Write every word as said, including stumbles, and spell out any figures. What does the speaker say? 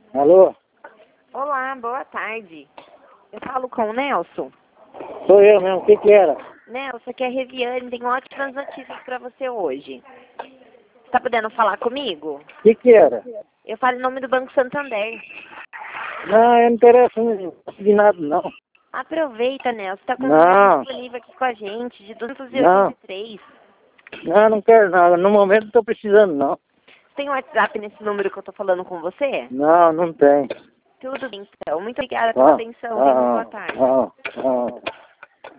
Alô? Olá, boa tarde. Eu falo com o Nelson. Sou eu mesmo, o que que era? Nelson, aqui é a Reviane, tenho ótimas notícias para você hoje. Você tá podendo falar comigo? O que que era? Eu falo em nome do Banco Santander. Não, eu não interessa não de nada, não. Aproveita, Nelson, tá com um Não. crédito disponível aqui com a gente, de duzentos e oitenta e três. Não, não quero nada. No momento não tô precisando, não. Tem um WhatsApp nesse número que eu tô falando com você? Não, não tem. Tudo bem, então. Muito obrigada pela Ah, atenção. Tenha uma boa tarde. ah, ah, ah.